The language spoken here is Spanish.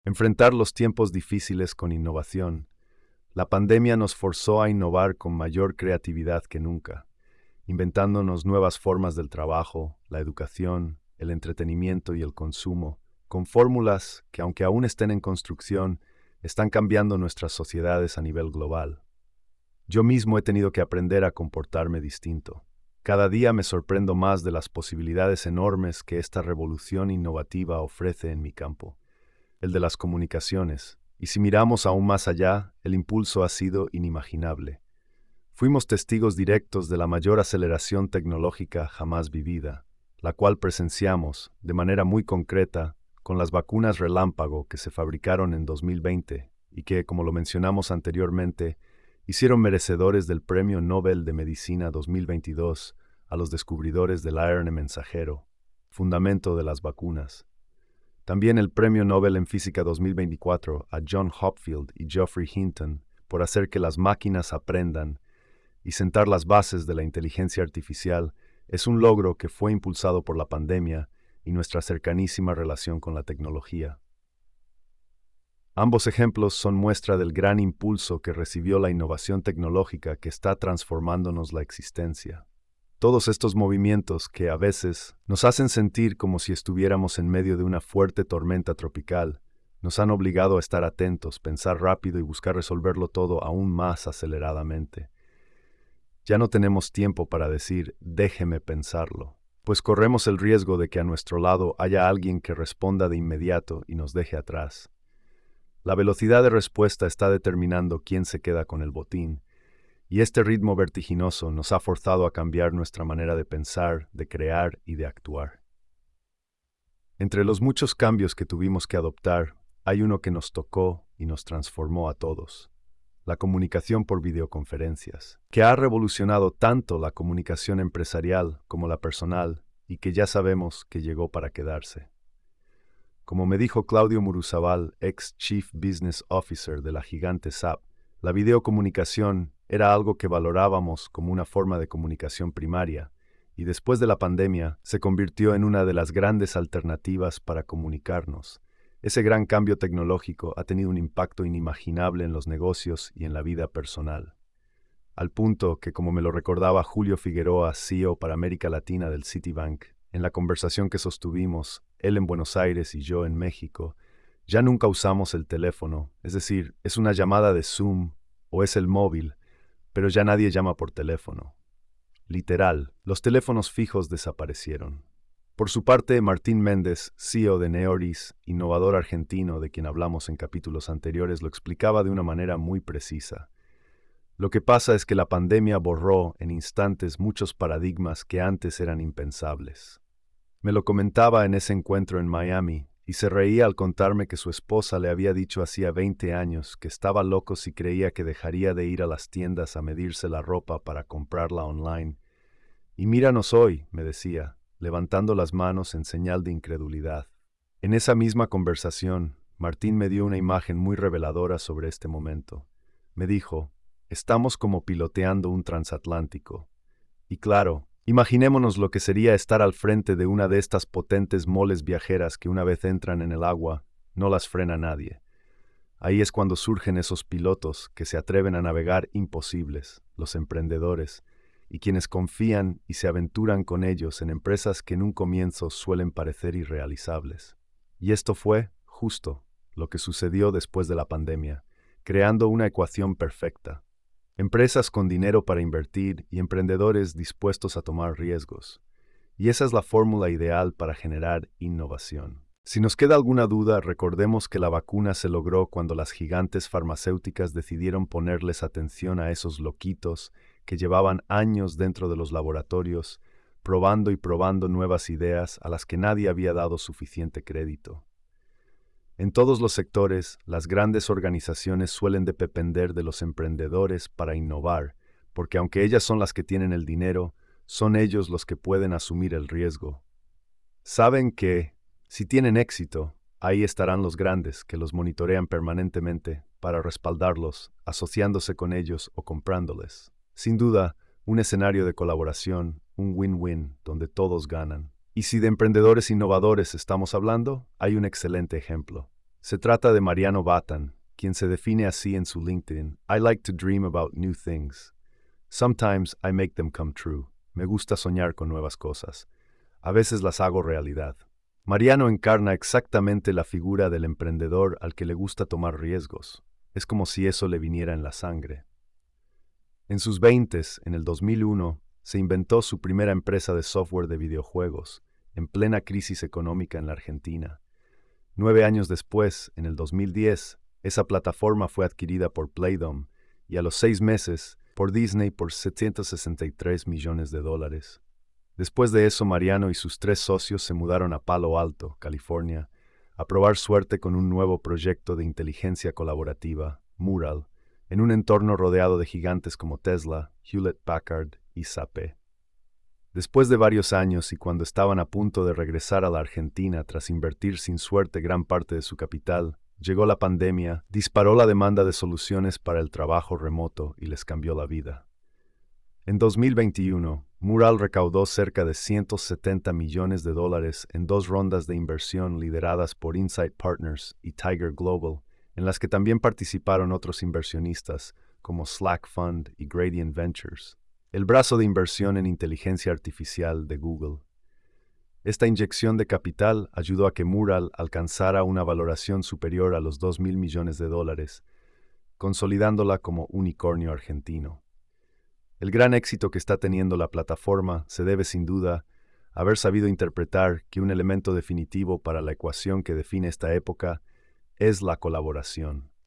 Enfrentar los tiempos difíciles con innovación. La pandemia nos forzó a innovar con mayor creatividad que nunca, inventándonos nuevas formas del trabajo, la educación, el entretenimiento y el consumo, con fórmulas que, aunque aún estén en construcción, están cambiando nuestras sociedades a nivel global. Yo mismo he tenido que aprender a comportarme distinto. Cada día me sorprendo más de las posibilidades enormes que esta revolución innovativa ofrece en mi campo, el de las comunicaciones, y si miramos aún más allá, el impulso ha sido inimaginable. Fuimos testigos directos de la mayor aceleración tecnológica jamás vivida, la cual presenciamos, de manera muy concreta, con las vacunas relámpago que se fabricaron en 2020 y que, como lo mencionamos anteriormente, hicieron merecedores del Premio Nobel de Medicina 2022 a los descubridores del ARN mensajero, fundamento de las vacunas. También el Premio Nobel en Física 2024 a John Hopfield y Geoffrey Hinton por hacer que las máquinas aprendan y sentar las bases de la inteligencia artificial es un logro que fue impulsado por la pandemia y nuestra cercanísima relación con la tecnología. Ambos ejemplos son muestra del gran impulso que recibió la innovación tecnológica que está transformándonos la existencia. Todos estos movimientos que a veces nos hacen sentir como si estuviéramos en medio de una fuerte tormenta tropical, nos han obligado a estar atentos, pensar rápido y buscar resolverlo todo aún más aceleradamente. Ya no tenemos tiempo para decir, déjeme pensarlo, pues corremos el riesgo de que a nuestro lado haya alguien que responda de inmediato y nos deje atrás. La velocidad de respuesta está determinando quién se queda con el botín, y este ritmo vertiginoso nos ha forzado a cambiar nuestra manera de pensar, de crear y de actuar. Entre los muchos cambios que tuvimos que adoptar, hay uno que nos tocó y nos transformó a todos: la comunicación por videoconferencias, que ha revolucionado tanto la comunicación empresarial como la personal y que ya sabemos que llegó para quedarse. Como me dijo Claudio Muruzabal, ex Chief Business Officer de la gigante SAP, la videocomunicación era algo que valorábamos como una forma de comunicación primaria, y después de la pandemia se convirtió en una de las grandes alternativas para comunicarnos. Ese gran cambio tecnológico ha tenido un impacto inimaginable en los negocios y en la vida personal, al punto que, como me lo recordaba Julio Figueroa, CEO para América Latina del Citibank, en la conversación que sostuvimos, él en Buenos Aires y yo en México, ya nunca usamos el teléfono, es decir, es una llamada de Zoom o es el móvil, pero ya nadie llama por teléfono. Literal, los teléfonos fijos desaparecieron. Por su parte, Martín Méndez, CEO de Neoris, innovador argentino de quien hablamos en capítulos anteriores, lo explicaba de una manera muy precisa. Lo que pasa es que la pandemia borró en instantes muchos paradigmas que antes eran impensables. Me lo comentaba en ese encuentro en Miami y se reía al contarme que su esposa le había dicho hacía 20 años que estaba loco si creía que dejaría de ir a las tiendas a medirse la ropa para comprarla online. Y míranos hoy, me decía, levantando las manos en señal de incredulidad. En esa misma conversación, Martín me dio una imagen muy reveladora sobre este momento. Me dijo, estamos como piloteando un transatlántico. Y claro, imaginémonos lo que sería estar al frente de una de estas potentes moles viajeras que una vez entran en el agua, no las frena nadie. Ahí es cuando surgen esos pilotos que se atreven a navegar imposibles, los emprendedores, y quienes confían y se aventuran con ellos en empresas que en un comienzo suelen parecer irrealizables. Y esto fue, justo, lo que sucedió después de la pandemia, creando una ecuación perfecta. Empresas con dinero para invertir y emprendedores dispuestos a tomar riesgos. Y esa es la fórmula ideal para generar innovación. Si nos queda alguna duda, recordemos que la vacuna se logró cuando las gigantes farmacéuticas decidieron ponerles atención a esos loquitos que llevaban años dentro de los laboratorios, probando y probando nuevas ideas a las que nadie había dado suficiente crédito. En todos los sectores, las grandes organizaciones suelen depender de los emprendedores para innovar, porque aunque ellas son las que tienen el dinero, son ellos los que pueden asumir el riesgo. Saben que, si tienen éxito, ahí estarán los grandes que los monitorean permanentemente para respaldarlos, asociándose con ellos o comprándoles. Sin duda, un escenario de colaboración, un win-win, donde todos ganan. Y si de emprendedores innovadores estamos hablando, hay un excelente ejemplo. Se trata de Mariano Batan, quien se define así en su LinkedIn. I like to dream about new things. Sometimes I make them come true. Me gusta soñar con nuevas cosas. A veces las hago realidad. Mariano encarna exactamente la figura del emprendedor al que le gusta tomar riesgos. Es como si eso le viniera en la sangre. En sus veintes, en el 2001, se inventó su primera empresa de software de videojuegos, en plena crisis económica en la Argentina. 9 años después, en el 2010, esa plataforma fue adquirida por Playdom y a los 6 meses por Disney por $763 millones. Después de eso, Mariano y sus 3 socios se mudaron a Palo Alto, California, a probar suerte con un nuevo proyecto de inteligencia colaborativa, Mural, en un entorno rodeado de gigantes como Tesla, Hewlett-Packard y SAP. Después de varios años y cuando estaban a punto de regresar a la Argentina tras invertir sin suerte gran parte de su capital, llegó la pandemia, disparó la demanda de soluciones para el trabajo remoto y les cambió la vida. En 2021, Mural recaudó cerca de $170 millones en 2 rondas de inversión lideradas por Insight Partners y Tiger Global, en las que también participaron otros inversionistas como Slack Fund y Gradient Ventures, el brazo de inversión en inteligencia artificial de Google. Esta inyección de capital ayudó a que Mural alcanzara una valoración superior a los $2.000 millones, consolidándola como unicornio argentino. El gran éxito que está teniendo la plataforma se debe sin duda a haber sabido interpretar que un elemento definitivo para la ecuación que define esta época es la colaboración.